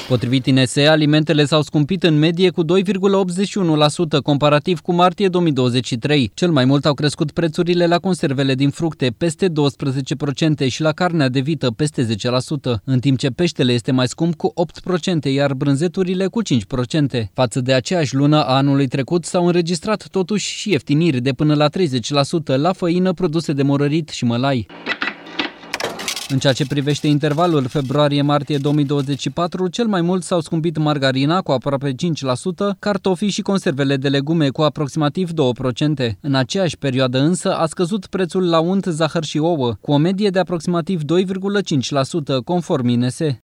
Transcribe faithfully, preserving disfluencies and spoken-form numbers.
Potrivit I N S E, alimentele s-au scumpit în medie cu doi virgulă optzeci și unu la sută comparativ cu martie două mii douăzeci și trei. Cel mai mult au crescut prețurile la conservele din fructe, peste douăsprezece la sută, și la carnea de vită, peste zece la sută, în timp ce peștele este mai scump cu opt la sută, iar brânzeturile cu cinci la sută. Față de aceeași lună a anului trecut s-au înregistrat totuși și ieftiniri de până la treizeci la sută la făină, produse de morărit și mălai. În ceea ce privește intervalul februarie-martie două mii douăzeci și patru, cel mai mult s-au scumpit margarina cu aproape cinci la sută, cartofii și conservele de legume cu aproximativ doi la sută. În aceeași perioadă însă a scăzut prețul la unt, zahăr și ouă, cu o medie de aproximativ doi virgulă cinci la sută, conform I N S E.